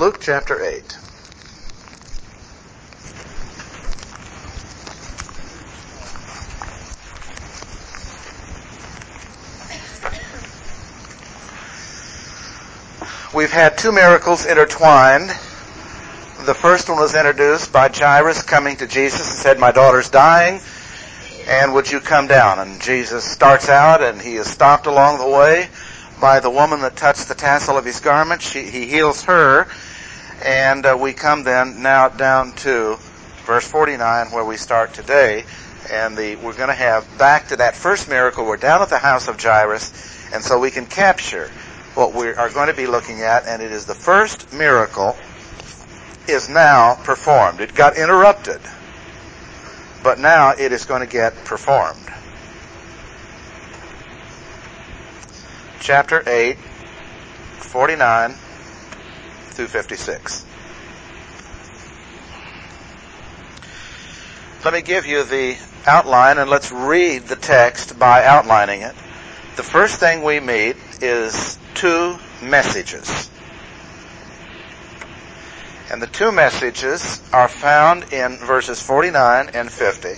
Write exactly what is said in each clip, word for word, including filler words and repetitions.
Luke chapter eight. We've had two miracles intertwined. The first one was introduced by Jairus coming to Jesus and said, "My daughter's dying, and would you come down?" And Jesus starts out, and he is stopped along the way by the woman that touched the tassel of his garment. She, he heals her, and uh, we come then now down to verse forty-nine, where we start today. And the, we're going to have back to that first miracle. We're down at the house of Jairus, and so we can capture what we are going to be looking at, and it is the first miracle is now performed. It got interrupted, but now it is going to get performed. Chapter eight, forty-nine through fifty-six. Let me give you the outline, and let's read the text by outlining it. The first thing we meet is two messages. And the two messages are found in verses forty-nine and fifty.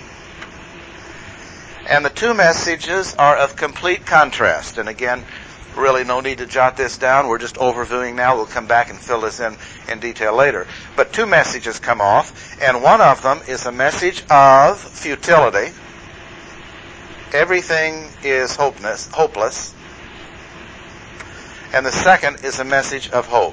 And the two messages are of complete contrast. And again, really no need to jot this down. We're just overviewing now. We'll come back and fill this in in detail later. But two messages come off, and one of them is a message of futility. Everything is hopeless, hopeless. And the second is a message of hope.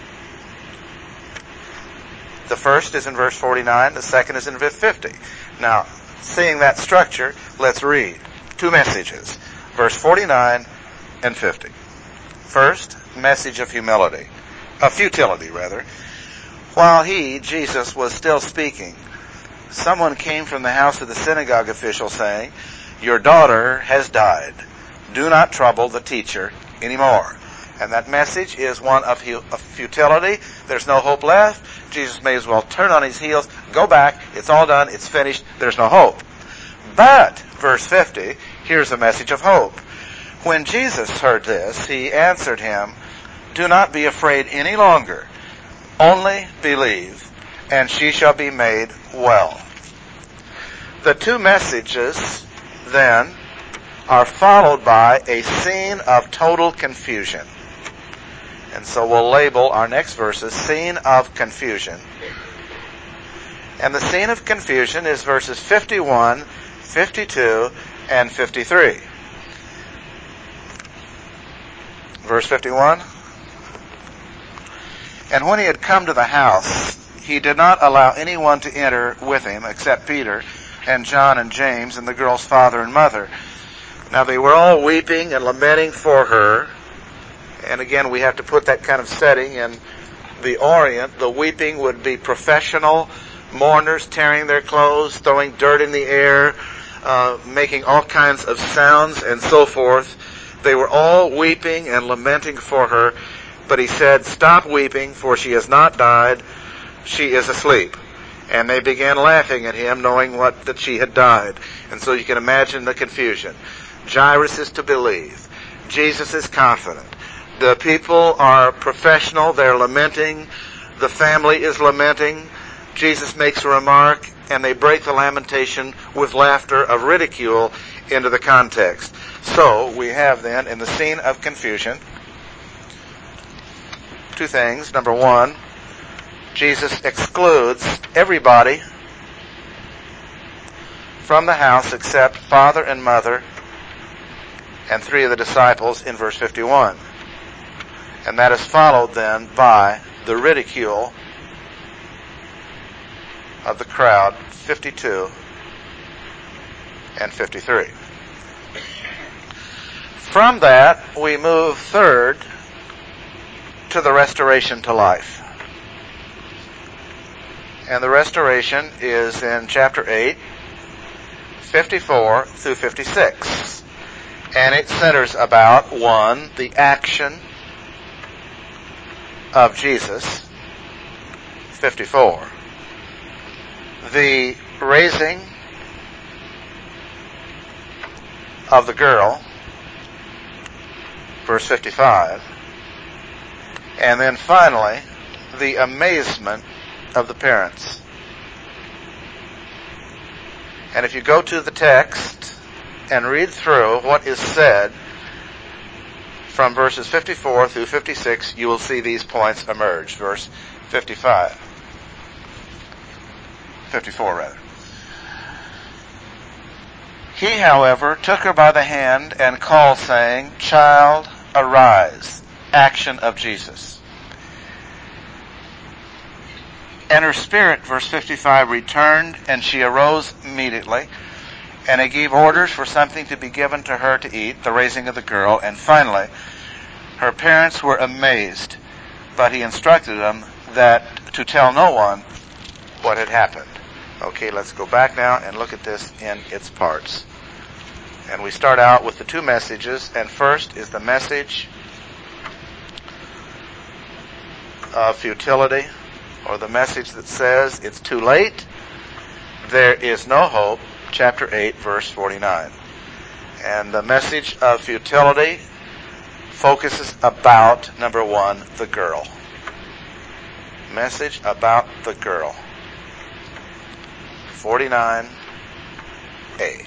The first is in verse forty-nine, the second is in verse fifty. Now, seeing that structure, let's read. Two messages, verse forty-nine and fifty. First, message of humility, of futility rather. While he, Jesus, was still speaking, someone came from the house of the synagogue official saying, "Your daughter has died. Do not trouble the teacher anymore." And that message is one of futility. There's no hope left. Jesus may as well turn on his heels, go back, it's all done, it's finished, there's no hope. But, verse fifty, here's a message of hope. When Jesus heard this, he answered him, "Do not be afraid any longer. Only believe, and she shall be made well." The two messages, then, are followed by a scene of total confusion. And so we'll label our next verses, scene of confusion. And the scene of confusion is verses fifty-one, fifty-two, and fifty-three. Verse fifty-one. And when he had come to the house, he did not allow anyone to enter with him except Peter and John and James and the girl's father and mother. Now they were all weeping and lamenting for her. And again, we have to put that kind of setting in the Orient. The weeping would be professional mourners tearing their clothes, throwing dirt in the air, uh, making all kinds of sounds and so forth. They were all weeping and lamenting for her. But he said, "Stop weeping, for she has not died. She is asleep." And they began laughing at him, knowing what that she had died. And so you can imagine the confusion. Jairus is to believe. Jesus is confident. The people are professional. They're lamenting. The family is lamenting. Jesus makes a remark, and they break the lamentation with laughter of ridicule into the context. So we have then, in the scene of confusion, two things. Number one, Jesus excludes everybody from the house except father and mother and three of the disciples in verse fifty-one. And that is followed then by the ridicule of the crowd, fifty-two and fifty-three. From that, we move third to the restoration to life. And the restoration is in chapter eight, fifty-four through fifty-six. And it centers about, one, the action of Jesus, fifty-four. The raising of the girl, verse fifty-five. And then finally, the amazement of the parents. And if you go to the text and read through what is said from verses fifty-four through fifty-six, you will see these points emerge. Verse fifty-five. fifty-four, rather. He, however, took her by the hand and called, saying, Child, arise. Action of Jesus. And her spirit, verse fifty-five, returned, and she arose immediately. And he gave orders for something to be given to her to eat, the raising of the girl. And finally, her parents were amazed, but he instructed them that to tell no one what had happened. Okay, let's go back now and look at this in its parts. And we start out with the two messages, and first is the message of futility, or the message that says it's too late, there is no hope, chapter eight, verse forty-nine. And the message of futility focuses about, number one, the girl. Message about the girl. forty-nine a.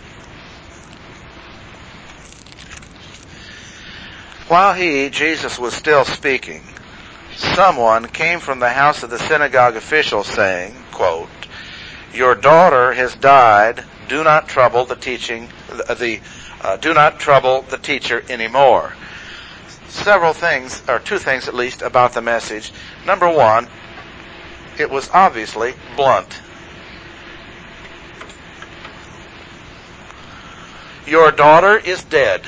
While he, Jesus, was still speaking, someone came from the house of the synagogue official saying, quote, Your daughter has died. Do not trouble the teaching, the, the uh, do not trouble the teacher anymore. Several things, or two things at least, about the message. Number one, it was obviously blunt. Your daughter is dead.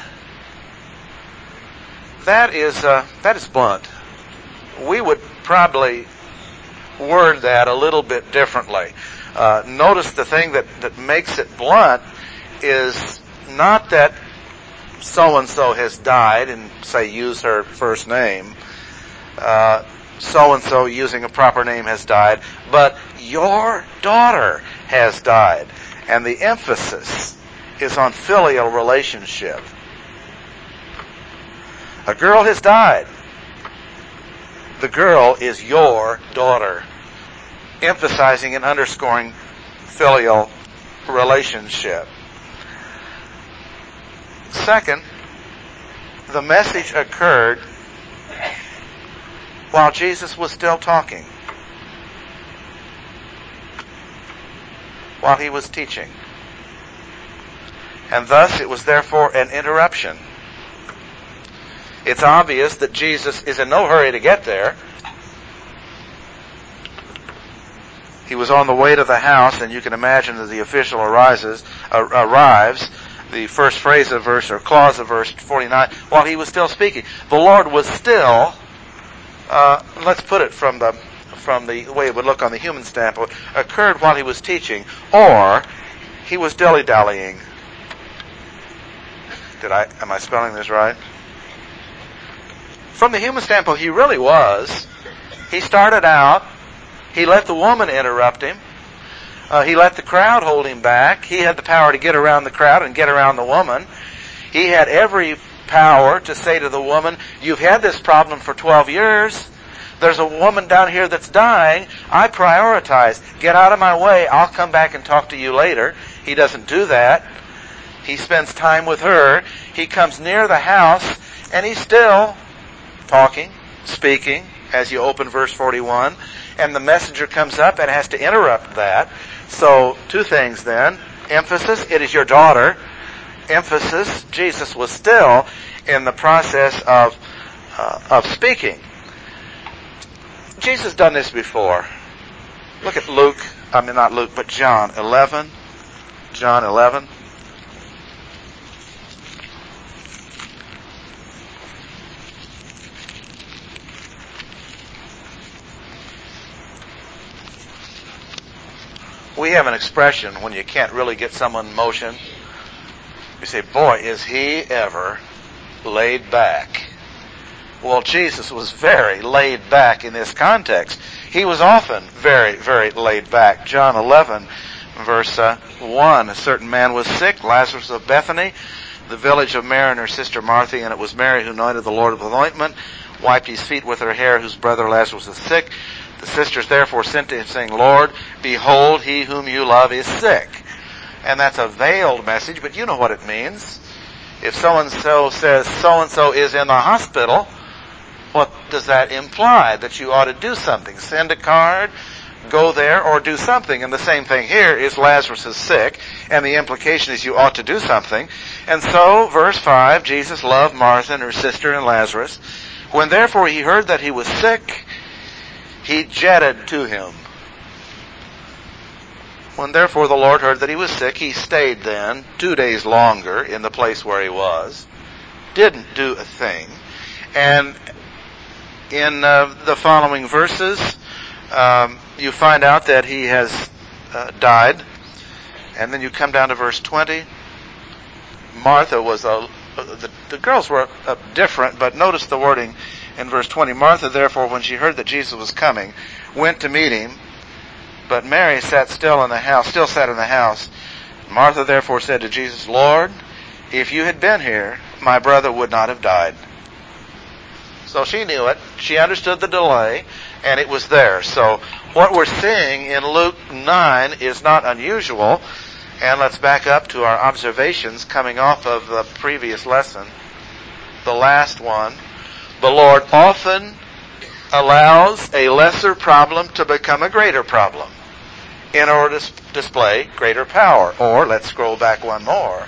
That is uh, that is blunt. We would probably word that a little bit differently. Uh, notice the thing that, that makes it blunt is not that so-and-so has died, and say use her first name, uh, so-and-so using a proper name has died, but your daughter has died. And the emphasis is on filial relationship. A girl has died. The girl is your daughter. Emphasizing and underscoring filial relationship. Second, the message occurred while Jesus was still talking, while he was teaching. And thus it was therefore an interruption. It's obvious that Jesus is in no hurry to get there. He was on the way to the house, and you can imagine that the official arises, uh, arrives, the first phrase of verse, or clause of verse forty-nine, while he was still speaking. The Lord was still, uh, let's put it from the from the way it would look on the human standpoint, occurred while he was teaching, or he was dilly-dallying. Did I, am I spelling this right? From the human standpoint, he really was. He started out, he let the woman interrupt him. Uh, he let the crowd hold him back. He had the power to get around the crowd and get around the woman. He had every power to say to the woman, you've had this problem for twelve years. There's a woman down here that's dying. I prioritize. Get out of my way. I'll come back and talk to you later. He doesn't do that. He spends time with her. He comes near the house, and he's still talking, speaking, as you open verse forty-one, and the messenger comes up and has to interrupt that. So, two things then. Emphasis, it is your daughter. Emphasis, Jesus was still in the process of uh, of speaking. Jesus done this before. Look at Luke, I mean not Luke, but John eleven. John eleven. We have an expression when you can't really get someone in motion. You say, boy, is he ever laid back. Well, Jesus was very laid back in this context. He was often very, very laid back. John eleven, verse uh, one, a certain man was sick, Lazarus of Bethany, the village of Mary and her sister Martha, and it was Mary who anointed the Lord with ointment wiped his feet with her hair, whose brother Lazarus was sick. The sisters therefore sent to him, saying, Lord, behold, he whom you love is sick. And that's a veiled message, but you know what it means. If so-and-so says so-and-so is in the hospital, what does that imply? That you ought to do something. Send a card, go there, or do something. And the same thing here is Lazarus is sick, and the implication is you ought to do something. And so, verse five, Jesus loved Martha and her sister and Lazarus. When therefore he heard that he was sick, he jetted to him. When therefore the Lord heard that he was sick, he stayed then two days longer in the place where he was. Didn't do a thing. And in uh, the following verses, um, you find out that he has uh, died. And then you come down to verse twenty. Martha was a... The, the girls were uh, different, but notice the wording in verse twenty. Martha, therefore, when she heard that Jesus was coming, went to meet him. But Mary sat still in the house, still sat in the house. Martha therefore said to Jesus, Lord, if you had been here, my brother would not have died. So she knew it. She understood the delay, and it was there. So what we're seeing in Luke nine is not unusual. And let's back up to our observations coming off of the previous lesson. The last one. The Lord often allows a lesser problem to become a greater problem in order to display greater power. Or, let's scroll back one more.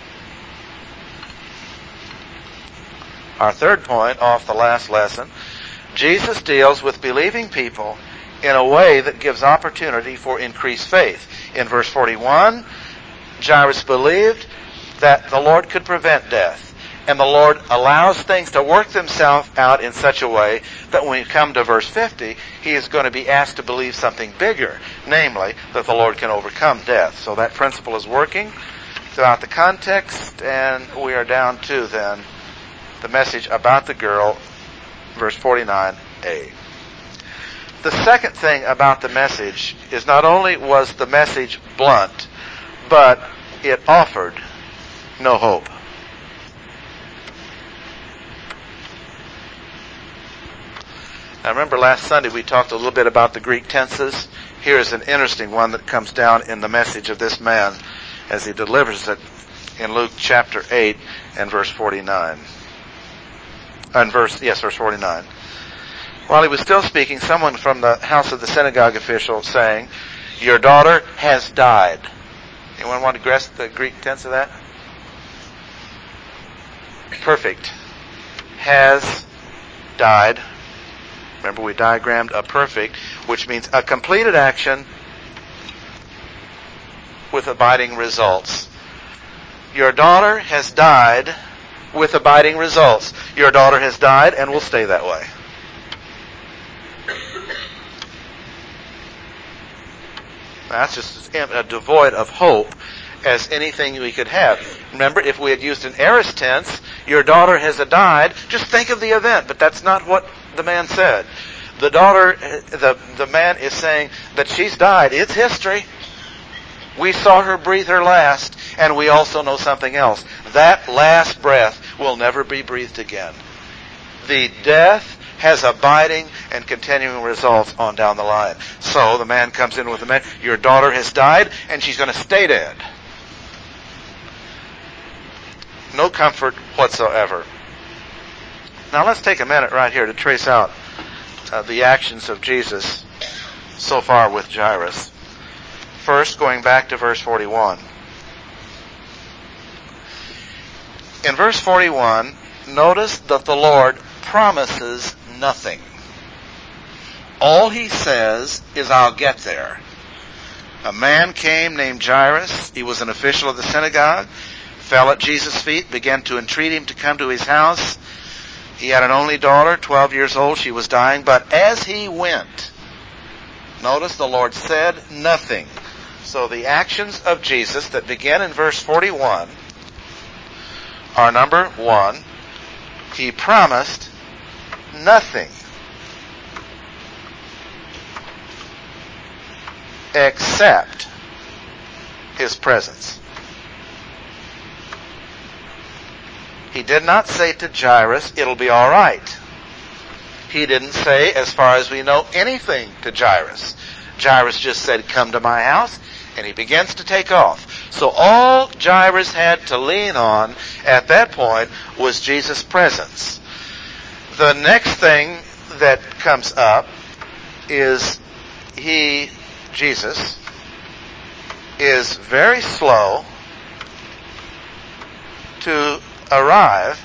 Our third point off the last lesson. Jesus deals with believing people in a way that gives opportunity for increased faith. In verse forty-one, Jairus believed that the Lord could prevent death. And the Lord allows things to work themselves out in such a way that when we come to verse fifty, he is going to be asked to believe something bigger, namely, that the Lord can overcome death. So that principle is working throughout the context, and we are down to, then, the message about the girl, verse forty-nine a. The second thing about the message is not only was the message blunt, but it offered no hope. Now remember last Sunday we talked a little bit about the Greek tenses. Here is an interesting one that comes down in the message of this man as he delivers it in Luke chapter eight and verse forty-nine. And verse, yes, verse forty-nine. While he was still speaking, someone from the house of the synagogue official saying, your daughter has died. Anyone want to guess the Greek tense of that? Perfect. Has died. Remember, we diagrammed a perfect, which means a completed action with abiding results. Your daughter has died with abiding results. Your daughter has died and will stay that way. That's just as devoid of hope as anything we could have. Remember, if we had used an aorist tense, your daughter has died, just think of the event, but that's not what the man said. The daughter, the, the man is saying that she's died. It's history. We saw her breathe her last, and we also know something else. That last breath will never be breathed again. The death has abiding and continuing results on down the line. So the man comes in with the man, your daughter has died, and she's going to stay dead. No comfort whatsoever. Now let's take a minute right here to trace out uh, the actions of Jesus so far with Jairus. First, going back to verse forty-one. In verse forty-one, notice that the Lord promises nothing. All he says is, I'll get there. A man came named Jairus. He was an official of the synagogue. Fell at Jesus' feet, began to entreat him to come to his house. He had an only daughter, twelve years old. She was dying. But as he went, notice the Lord said nothing. So the actions of Jesus that begin in verse forty-one are, number one, he promised nothing except his presence. He did not say to Jairus, it'll be all right. He didn't say, as far as we know, anything to Jairus. Jairus just said, come to my house, and he begins to take off. So all Jairus had to lean on at that point was Jesus' presence. The next thing that comes up is he, Jesus, is very slow to arrive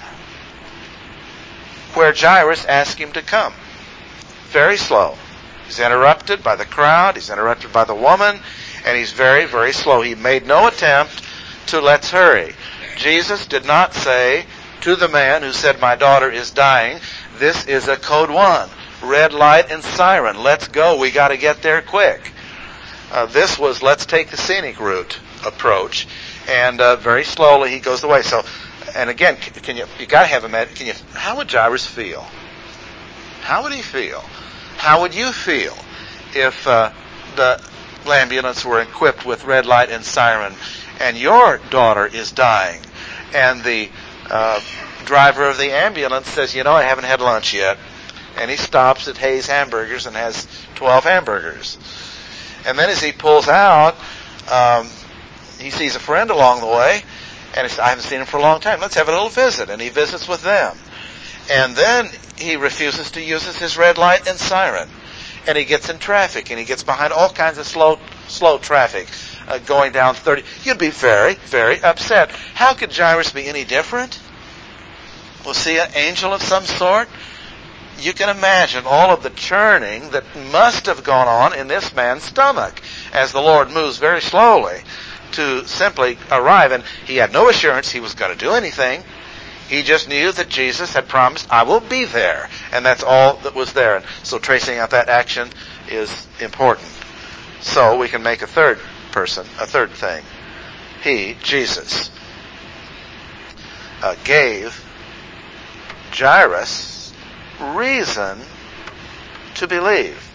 where Jairus asked him to come. Very slow. He's interrupted by the crowd, he's interrupted by the woman, and he's very, very slow. He made no attempt to let's hurry. Jesus did not say to the man who said, my daughter is dying, this is a code one. Red light and siren. Let's go. We got to get there quick. Uh, this was let's take the scenic route approach. And uh, very slowly he goes away. So, and again, can, can you, you got to have a med, can you, how would Jairus feel? How would he feel? How would you feel if uh, the ambulance were equipped with red light and siren and your daughter is dying and the uh, driver of the ambulance says, you know, I haven't had lunch yet. And he stops at Hayes Hamburgers and has twelve hamburgers. And then as he pulls out, um, he sees a friend along the way, and he says, I haven't seen him for a long time. Let's have a little visit. And he visits with them. And then he refuses to use his red light and siren. And he gets in traffic, and he gets behind all kinds of slow slow traffic uh, going down thirty. You'd be very, very upset. How could Jairus be any different? Well, see, an angel of some sort? You can imagine all of the churning that must have gone on in this man's stomach as the Lord moves very slowly to simply arrive. And he had no assurance he was going to do anything. He just knew that Jesus had promised, I will be there. And that's all that was there. And so tracing out that action is important. So we can make a third person, a third thing. He, Jesus, uh, gave Jairus reason to believe.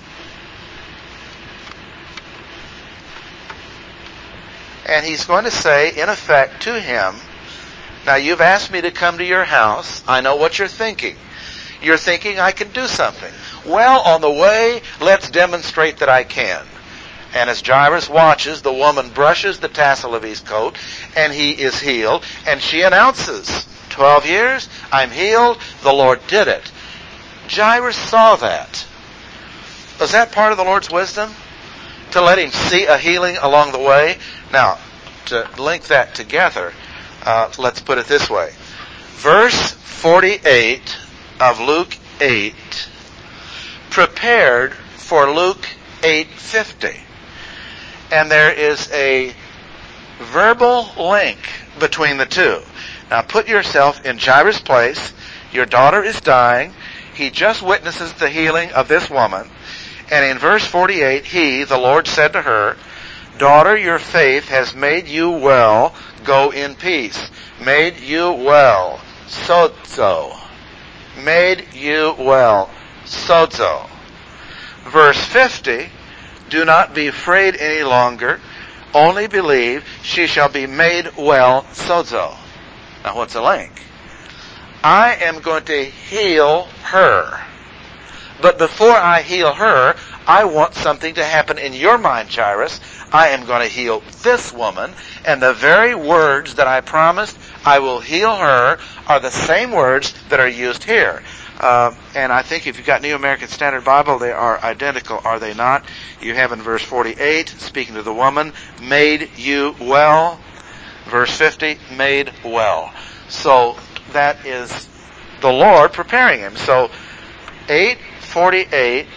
And he's going to say, in effect, to him, now you've asked me to come to your house. I know what you're thinking. You're thinking I can do something. Well, on the way, let's demonstrate that I can. And as Jairus watches, the woman brushes the tassel of his coat, and he is healed. And she announces, twelve years, I'm healed, the Lord did it. Jairus saw that. Was that part of the Lord's wisdom? To let him see a healing along the way? Now, to link that together, uh, let's put it this way. Verse forty-eight of Luke eight prepared for Luke eight fifty. And there is a verbal link between the two. Now put yourself in Jairus' place. Your daughter is dying. He just witnesses the healing of this woman. And in verse forty-eight, he, the Lord, said to her, daughter, your faith has made you well. Go in peace. Made you well. Sozo. Made you well. Sozo. Verse fifty, do not be afraid any longer. Only believe. She shall be made well. Sozo. Now what's the link? I am going to heal her. But before I heal her, I want something to happen in your mind, Jairus. I am going to heal this woman, and the very words that I promised I will heal her are the same words that are used here. Uh, and I think if you've got New American Standard Bible, they are identical, are they not? You have in verse forty-eight, speaking to the woman, made you well. Verse fifty, made well. So that is the Lord preparing him. So eight forty-eight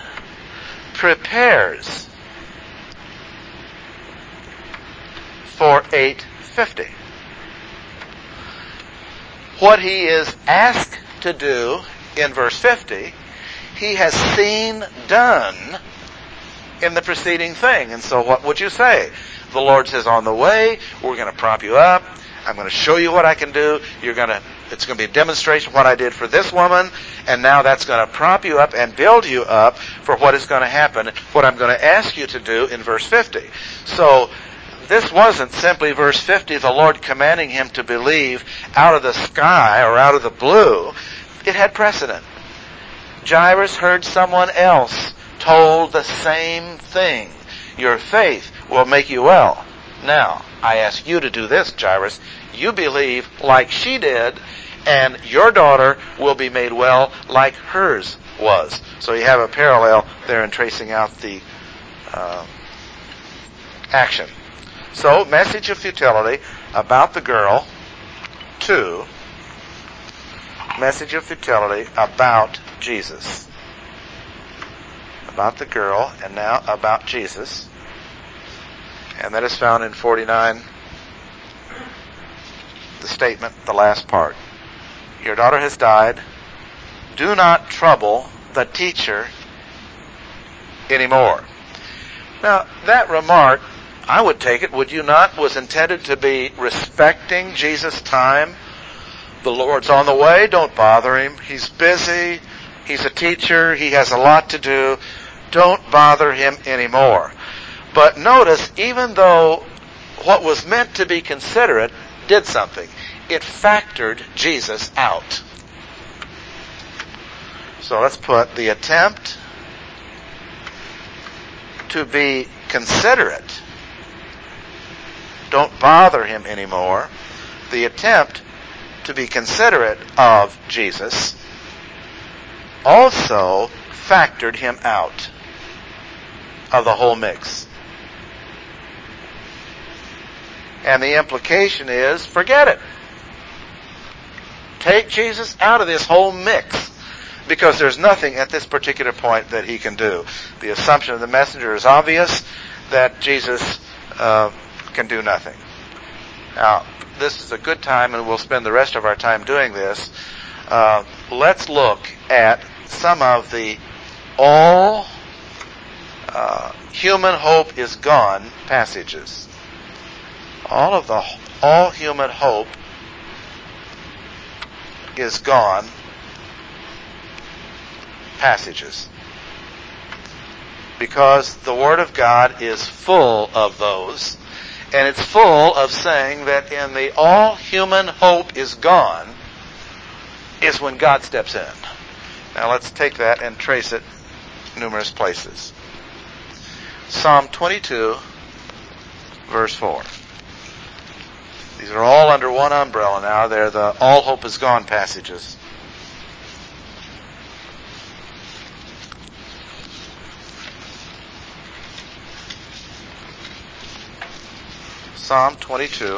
prepares for eight fifty. What he is asked to do in verse fifty, he has seen done in the preceding thing. And so what would you say? The Lord says, on the way, we're going to prop you up. I'm going to show you what I can do. You're going to, it's going to be a demonstration of what I did for this woman. And now that's going to prop you up and build you up for what is going to happen, what I'm going to ask you to do in verse fifty. So this wasn't simply verse fifty, the Lord commanding him to believe out of the sky or out of the blue. It had precedent. Jairus heard someone else told the same thing. Your faith will make you well. Now, I ask you to do this, Jairus. You believe like she did, and your daughter will be made well like hers was. So you have a parallel there in tracing out the uh, action. So, message of futility about the girl. Two, message of futility about Jesus. About the girl, and now about Jesus. And that is found in forty-nine, the statement, the last part. Your daughter has died. Do not trouble the teacher anymore. Now, that remark, I would take it, would you not, was intended to be respecting Jesus' time. The Lord's on the way, don't bother him. He's busy, he's a teacher, he has a lot to do. Don't bother him anymore. But notice, even though what was meant to be considerate did something, it factored Jesus out. So let's put the attempt to be considerate. Don't bother him anymore. The attempt to be considerate of Jesus also factored him out of the whole mix. And the implication is, forget it. Take Jesus out of this whole mix, because there's nothing at this particular point that he can do. The assumption of the messenger is obvious, that Jesus uh, can do nothing. Now, this is a good time, and we'll spend the rest of our time doing this. Uh, let's look at some of the all uh, human hope is gone passages. All of the all human hope is gone passages. Because the Word of God is full of those, and it's full of saying that in the all human hope is gone is when God steps in. Now let's take that and trace it numerous places. Psalm twenty-two, verse four. These are all under one umbrella now. They're the all hope is gone passages. Psalm twenty-two.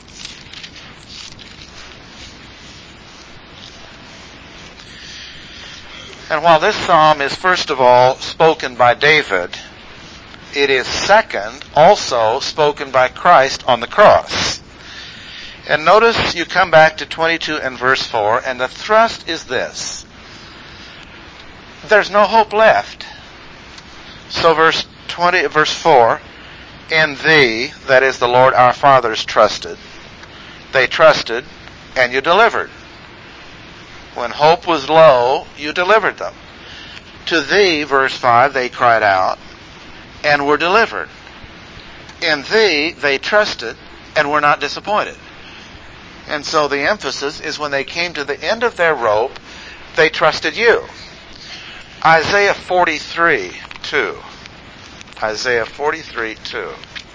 And while this psalm is first of all spoken by David, it is second also spoken by Christ on the cross. And notice you come back to twenty-two and verse four, and the thrust is this. There's no hope left. So verse twenty, verse four, in thee, that is the Lord our fathers, trusted. They trusted, and you delivered. When hope was low, you delivered them. To thee, verse five, they cried out, and were delivered. In thee, they trusted, and were not disappointed. And so the emphasis is when they came to the end of their rope, they trusted you. Isaiah forty-three, two. Isaiah forty-three, two.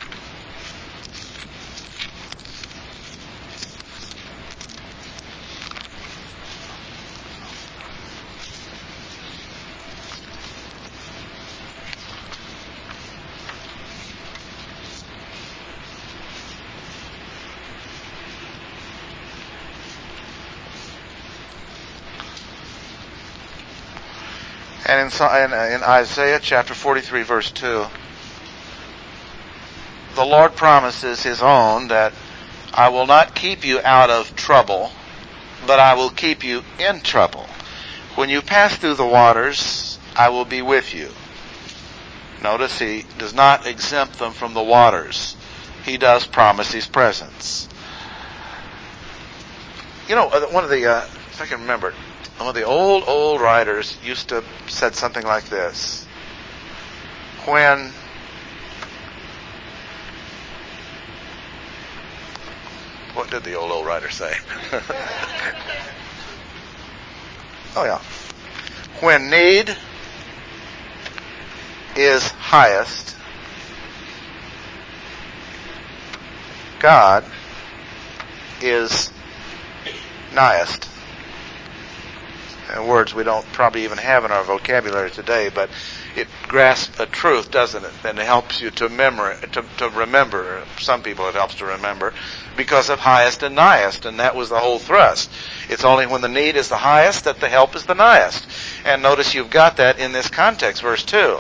And in, in Isaiah chapter forty-three, verse two, the Lord promises his own that I will not keep you out of trouble, but I will keep you in trouble. When you pass through the waters, I will be with you. Notice he does not exempt them from the waters. He does promise his presence. You know, one of the, uh, if I can remember it, one of the old, old writers used to said something like this. When what did the old, old writer say? Oh yeah. When need is highest, God is nighest. And words we don't probably even have in our vocabulary today, but it grasps a truth, doesn't it? And it helps you to, memor- to, to remember. Some people it helps to remember because of highest and nighest, and that was the whole thrust. It's only when the need is the highest that the help is the nighest. And notice you've got that in this context, verse two.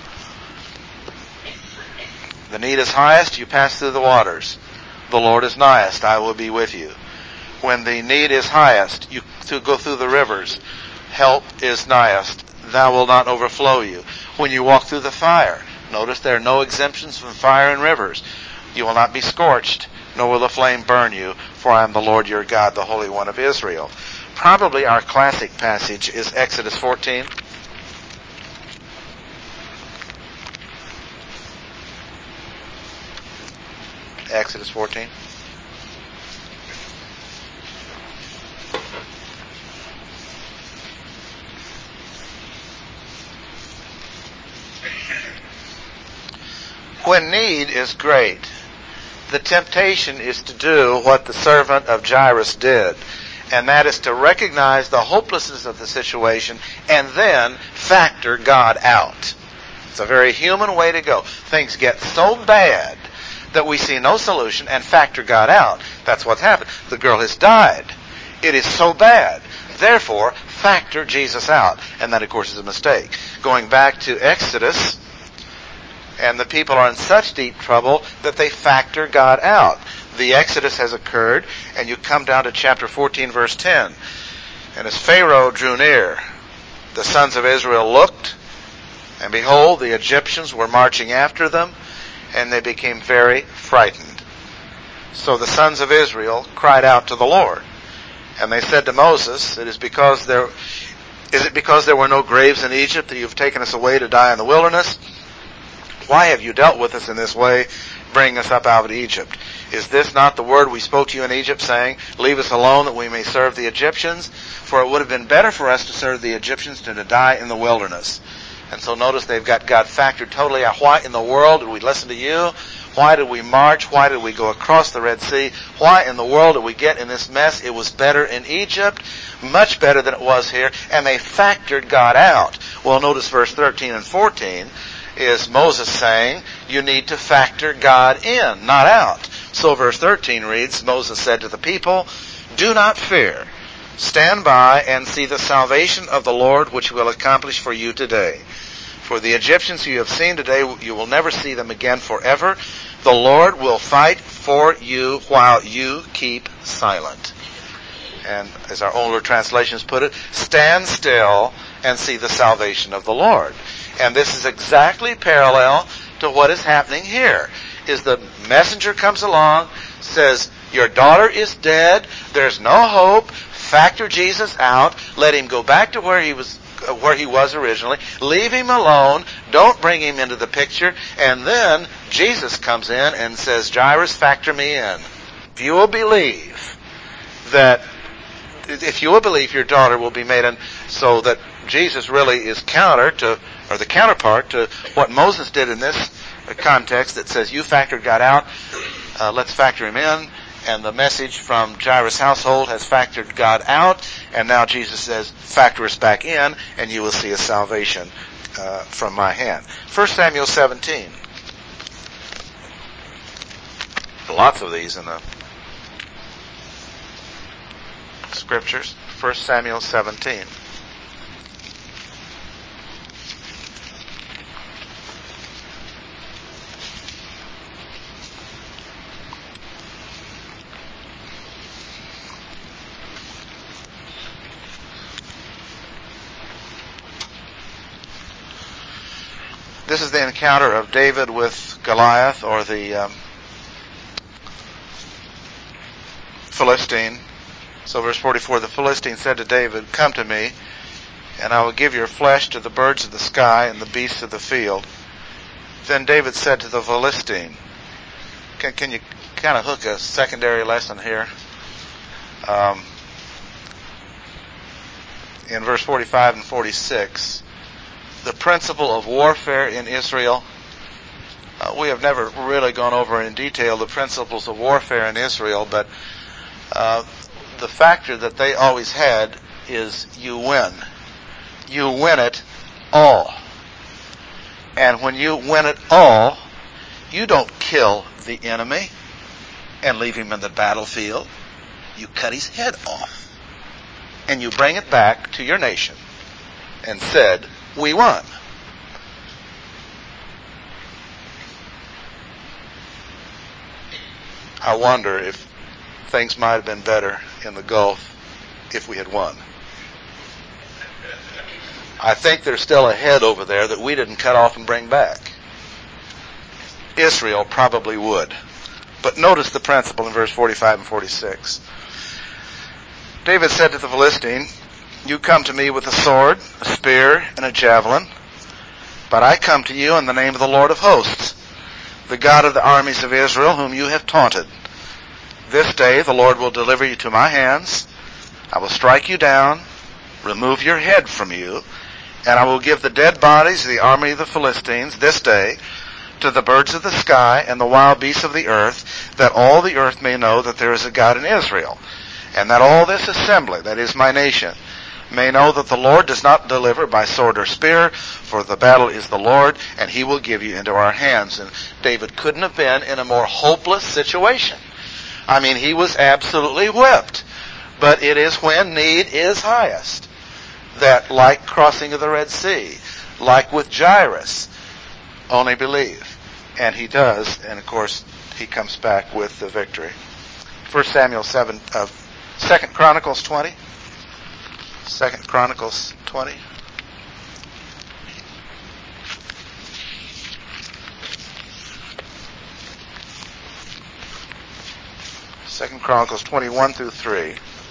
The need is highest, you pass through the waters. The Lord is nighest, I will be with you. When the need is highest, you to go through the rivers. Help is nighest. Thou will not overflow you. When you walk through the fire, notice there are no exemptions from fire and rivers. You will not be scorched, nor will the flame burn you, for I am the Lord your God, the Holy One of Israel. Probably our classic passage is Exodus fourteen. Exodus fourteen. When need is great, the temptation is to do what the servant of Jairus did, and that is to recognize the hopelessness of the situation and then factor God out. It's a very human way to go. Things get so bad that we see no solution and factor God out. That's what's happened. The girl has died. It is so bad. Therefore, factor Jesus out. And that, of course, is a mistake. Going back to Exodus, and the people are in such deep trouble that they factor God out. The Exodus has occurred, and you come down to chapter fourteen, verse ten. And as Pharaoh drew near, the sons of Israel looked, and behold, the Egyptians were marching after them, and they became very frightened. So the sons of Israel cried out to the Lord. And they said to Moses, It is because there, is it because there were no graves in Egypt that you have taken us away to die in the wilderness? Why have you dealt with us in this way, bringing us up out of Egypt? Is this not the word we spoke to you in Egypt, saying, Leave us alone that we may serve the Egyptians? For it would have been better for us to serve the Egyptians than to die in the wilderness. And so notice they've got God factored totally out. Why in the world did we listen to you? Why did we march? Why did we go across the Red Sea? Why in the world did we get in this mess? It was better in Egypt, much better than it was here, and they factored God out. Well, notice verse thirteen and fourteen. Is Moses saying, you need to factor God in, not out. So verse thirteen reads, Moses said to the people, Do not fear. Stand by and see the salvation of the Lord, which will accomplish for you today. For the Egyptians who you have seen today, you will never see them again forever. The Lord will fight for you while you keep silent. And as our older translations put it, stand still and see the salvation of the Lord. And this is exactly parallel to what is happening here. Is the messenger comes along, says, your daughter is dead, there's no hope, factor Jesus out, let him go back to where he was uh, where he was originally, leave him alone, don't bring him into the picture, and then Jesus comes in and says, Jairus, factor me in. If you will believe that, if you will believe your daughter will be made, and so that Jesus really is counter to, or the counterpart to what Moses did in this context that says you factored God out, uh, let's factor him in. And the message from Jairus' household has factored God out, and now Jesus says, factor us back in, and you will see a salvation uh, from my hand. First Samuel seventeen. Lots of these in the scriptures. First Samuel seventeen. This is the encounter of David with Goliath, or the um, Philistine. So verse forty-four, the Philistine said to David, come to me, and I will give your flesh to the birds of the sky and the beasts of the field. Then David said to the Philistine, can, can you kind of hook a secondary lesson here? Um, in verse forty-five and forty-six, the principle of warfare in Israel. Uh, we have never really gone over in detail the principles of warfare in Israel, but uh, the factor that they always had is you win. You win it all. And when you win it all, you don't kill the enemy and leave him in the battlefield. You cut his head off. And you bring it back to your nation and said, we won. I wonder if things might have been better in the Gulf if we had won. I think there's still a head over there that we didn't cut off and bring back. Israel probably would. But notice the principle in verse forty-five and forty-six. David said to the Philistine, you come to me with a sword, a spear, and a javelin, but I come to you in the name of the Lord of hosts, the God of the armies of Israel, whom you have taunted. This day the Lord will deliver you to my hands. I will strike you down, remove your head from you, and I will give the dead bodies of the army of the Philistines this day to the birds of the sky and the wild beasts of the earth, that all the earth may know that there is a God in Israel, and that all this assembly, that is my nation, may know that the Lord does not deliver by sword or spear, for the battle is the Lord, and he will give you into our hands. And David couldn't have been in a more hopeless situation. I mean, he was absolutely whipped. But it is when need is highest that, like crossing of the Red Sea, like with Jairus, only believe. And he does, and of course, he comes back with the victory. First Samuel seven, uh, Second Chronicles twenty. Second Chronicles twenty. Second Chronicles twenty-one through three.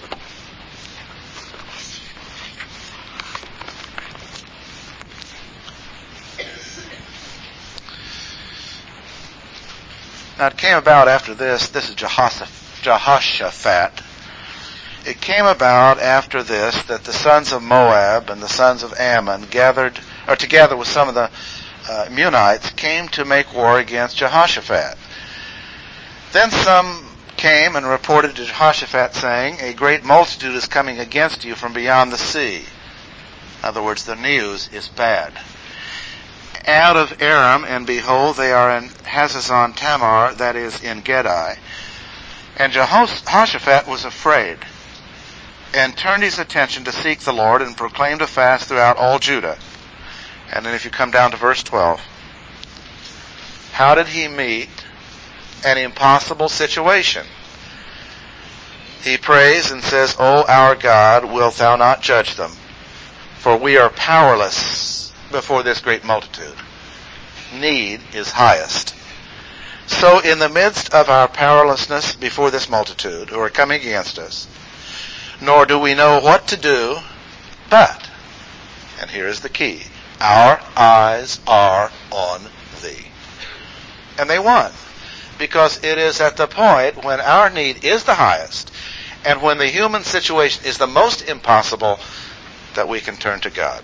Now it came about after this, this is Jehoshaphat. It came about after this that the sons of Moab and the sons of Ammon gathered, or together with some of the uh, Ammonites, came to make war against Jehoshaphat. Then some came and reported to Jehoshaphat, saying, a great multitude is coming against you from beyond the sea. In other words, the news is bad. Out of Aram, and behold, they are in Hazazon Tamar, that is in Gedi. And Jehoshaphat was afraid, and turned his attention to seek the Lord, and proclaimed a fast throughout all Judah. And then if you come down to verse twelve, how did he meet an impossible situation? He prays and says, O our God, wilt thou not judge them? For we are powerless before this great multitude. Need is highest. So in the midst of our powerlessness before this multitude who are coming against us, nor do we know what to do, but, and here is the key, our eyes are on thee. And they won. Because it is at the point when our need is the highest, and when the human situation is the most impossible, that we can turn to God.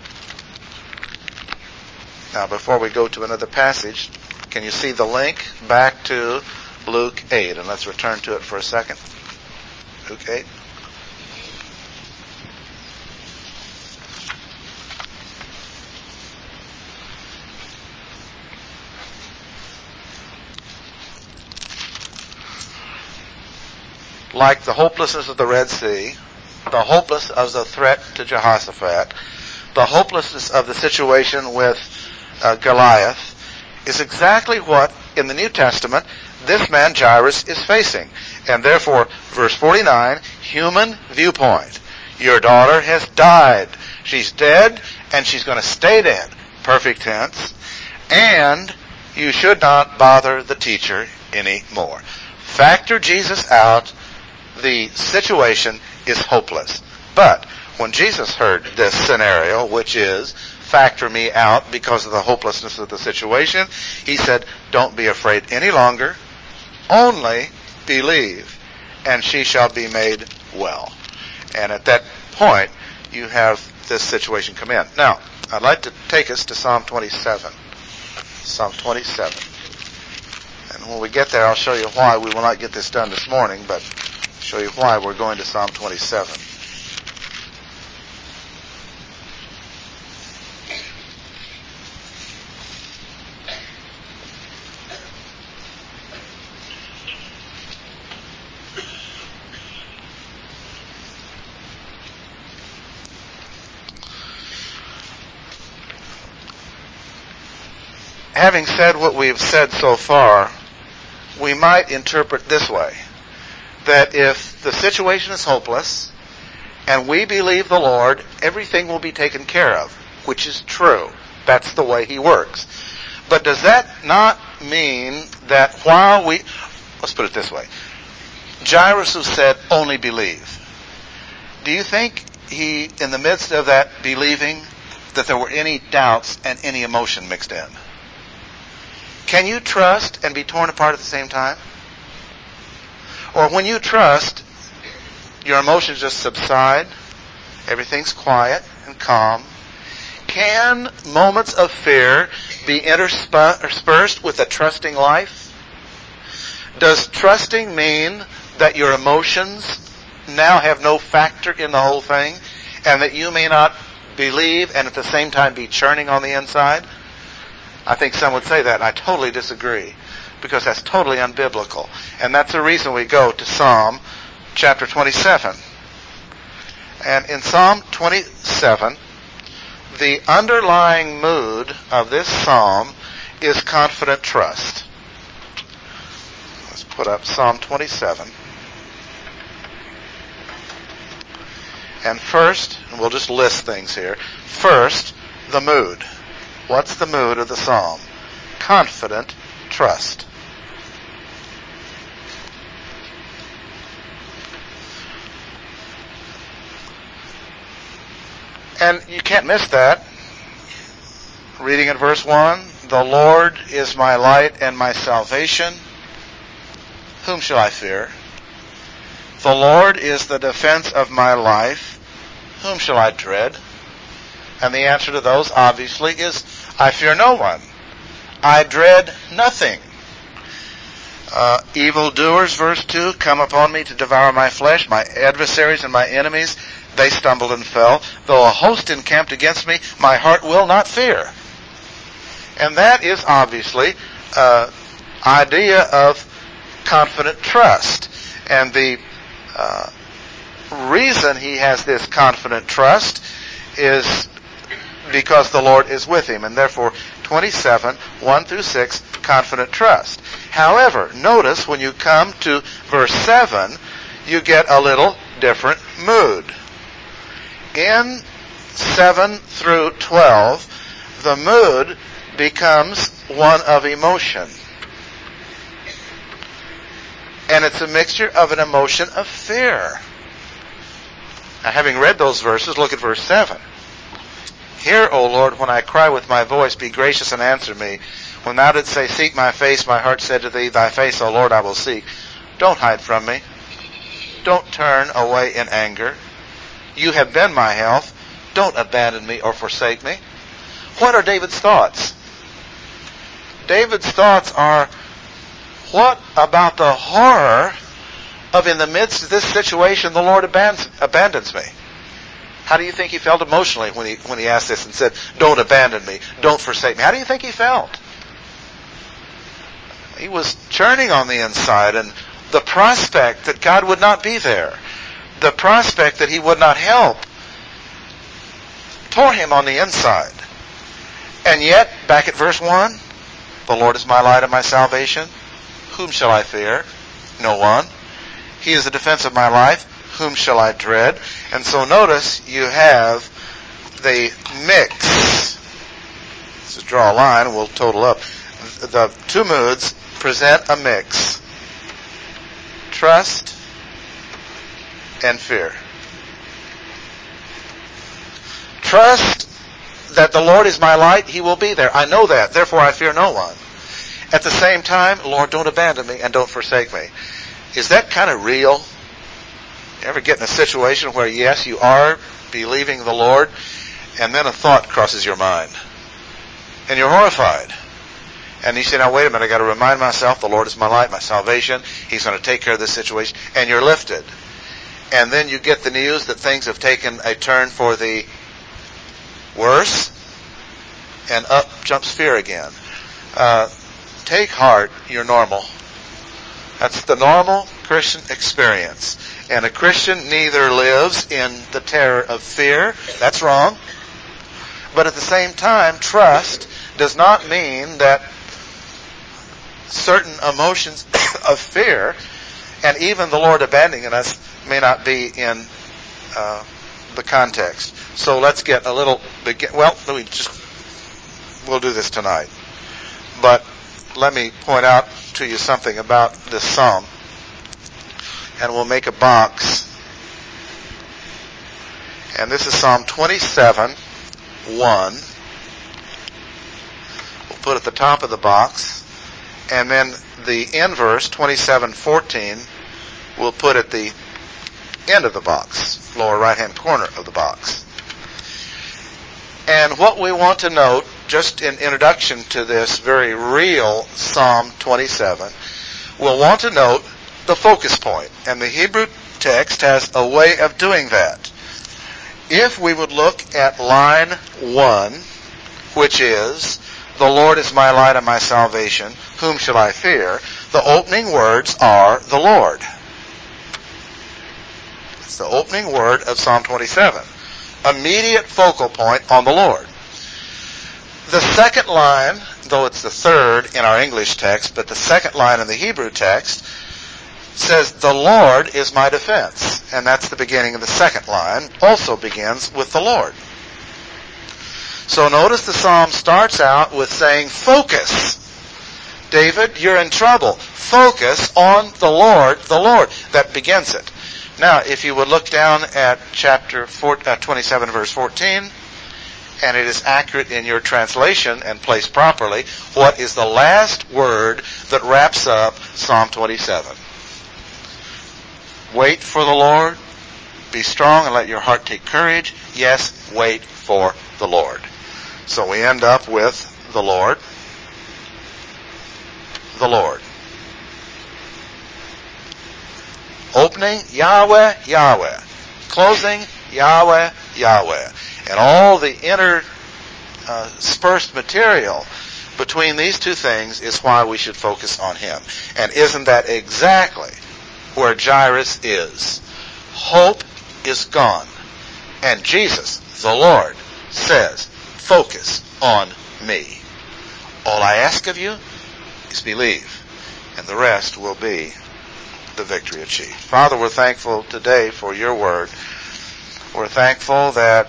Now, before we go to another passage, can you see the link back to Luke eight? And let's return to it for a second. Luke eight. Like the hopelessness of the Red Sea, the hopelessness of the threat to Jehoshaphat, the hopelessness of the situation with uh, Goliath, is exactly what, in the New Testament, this man Jairus is facing. And therefore, verse forty-nine, human viewpoint. Your daughter has died. She's dead, and she's going to stay dead. Perfect tense. And you should not bother the teacher anymore. Factor Jesus out, the situation is hopeless. But when Jesus heard this scenario, which is, factor me out because of the hopelessness of the situation, he said, don't be afraid any longer, only believe, and she shall be made well. And at that point, you have this situation come in. Now, I'd like to take us to Psalm twenty-seven. Psalm twenty-seven. And when we get there, I'll show you why we will not get this done this morning, but show you why we're going to Psalm twenty-seven. Having said what we've said so far, we might interpret this way, that if the situation is hopeless and we believe the Lord, everything will be taken care of, which is true. That's the way He works. But does that not mean that while we, let's put it this way, Jairus who said, only believe. Do you think he, in the midst of that believing, that there were any doubts and any emotion mixed in? Can you trust and be torn apart at the same time? Or when you trust, your emotions just subside, everything's quiet and calm. Can moments of fear be interspersed with a trusting life? Does trusting mean that your emotions now have no factor in the whole thing, and that you may not believe and at the same time be churning on the inside? I think some would say that, and I totally disagree, because that's totally unbiblical. And that's the reason we go to Psalm chapter twenty-seven. And in Psalm twenty-seven, the underlying mood of this psalm is confident trust. Let's put up Psalm twenty-seven. And first, and we'll just list things here. First, the mood. What's the mood of the psalm? Confident trust. And you can't miss that. Reading in verse one, the Lord is my light and my salvation. Whom shall I fear? The Lord is the defense of my life. Whom shall I dread? And the answer to those, obviously, is, I fear no one. I dread nothing. Uh, evildoers, verse two, come upon me to devour my flesh. My adversaries and my enemies, they stumbled and fell. Though a host encamped against me, my heart will not fear. And that is obviously uh idea of confident trust. And the uh, reason he has this confident trust is because the Lord is with him. And therefore, twenty-seven, one through six, confident trust. However, notice when you come to verse seven, you get a little different mood. In seven through twelve, the mood becomes one of emotion. And it's a mixture of an emotion of fear. Now, having read those verses, look at verse seven. Hear, O Lord, when I cry with my voice, be gracious and answer me. When thou didst say, seek my face, my heart said to thee, thy face, O Lord, I will seek. Don't hide from me. Don't turn away in anger. You have been my health. Don't abandon me or forsake me. What are David's thoughts? David's thoughts are, what about the horror of in the midst of this situation the Lord abandons, abandons me? How do you think he felt emotionally when he when he asked this and said, don't abandon me, don't forsake me? How do you think he felt? He was churning on the inside, and the prospect that God would not be there, the prospect that he would not help, tore him on the inside. And yet, back at verse one, the Lord is my light and my salvation. Whom shall I fear? No one. He is the defense of my life. Whom shall I dread? And so notice you have the mix. Let's draw a line and we'll total up. The two moods present a mix. Trust and fear. Trust that the Lord is my light. He will be there. I know that. Therefore I fear no one. At the same time, Lord, don't abandon me and don't forsake me. Is that kind of real? You ever get in a situation where, yes, you are believing the Lord, And then a thought crosses your mind. And you're horrified. And you say, now wait a minute, I got to remind myself the Lord is my light, my salvation. He's going to take care of this situation. And you're lifted. And then you get the news that things have taken a turn for the worse. And up jumps fear again. Uh, take heart, you're normal. That's the normal Christian experience. And a Christian neither lives in the terror of fear. That's wrong. But at the same time, trust does not mean that certain emotions of fear and even the Lord abandoning us may not be in uh, the context. So let's get a little begin. Well, let me just we'll do this tonight. But let me point out to you something about this psalm, and we'll make a box. And this is Psalm twenty-seven, one. We'll put at the top of the box, and then the inverse, twenty-seven, fourteen, we'll put at the end of the box, lower right-hand corner of the box. And what we want to note, just in introduction to this very real Psalm twenty-seven, we'll want to note the focus point. And the Hebrew text has a way of doing that. If we would look at line one, which is, the Lord is my light and my salvation, whom shall I fear? The opening words are the Lord. It's the opening word of Psalm twenty-seven. Immediate focal point on the Lord. The second line, though it's the third in our English text, but the second line in the Hebrew text says, the Lord is my defense. And that's the beginning of the second line. Also begins with the Lord. So notice the psalm starts out with saying, focus. David, you're in trouble. Focus on the Lord, the Lord. That begins it. Now, if you would look down at chapter four, uh, twenty-seven, verse fourteen, and it is accurate in your translation and placed properly, what is the last word that wraps up Psalm twenty-seven? Wait for the Lord. Be strong and let your heart take courage. Yes, wait for the Lord. So we end up with the Lord. The Lord. Opening, Yahweh, Yahweh. Closing, Yahweh, Yahweh. And all the interspersed material between these two things is why we should focus on Him. And isn't that exactly where Jairus is? Hope is gone. And Jesus, the Lord, says, focus on me. All I ask of you is believe, and the rest will be the victory achieved. Father, we're thankful today for your word. We're thankful that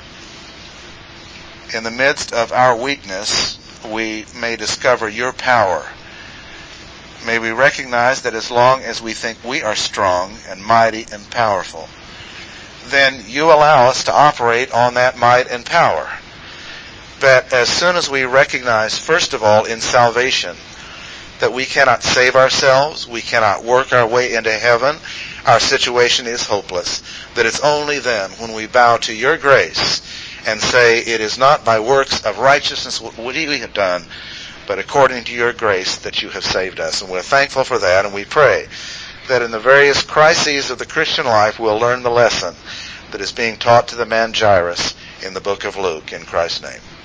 in the midst of our weakness, we may discover your power. May we recognize that as long as we think we are strong and mighty and powerful, then you allow us to operate on that might and power. But as soon as we recognize, first of all, in salvation, that we cannot save ourselves, we cannot work our way into heaven, our situation is hopeless, that it's only then when we bow to your grace and say it is not by works of righteousness what we have done, but according to your grace that you have saved us. And we're thankful for that, and we pray that in the various crises of the Christian life we'll learn the lesson that is being taught to the man Jairus in the book of Luke, in Christ's name.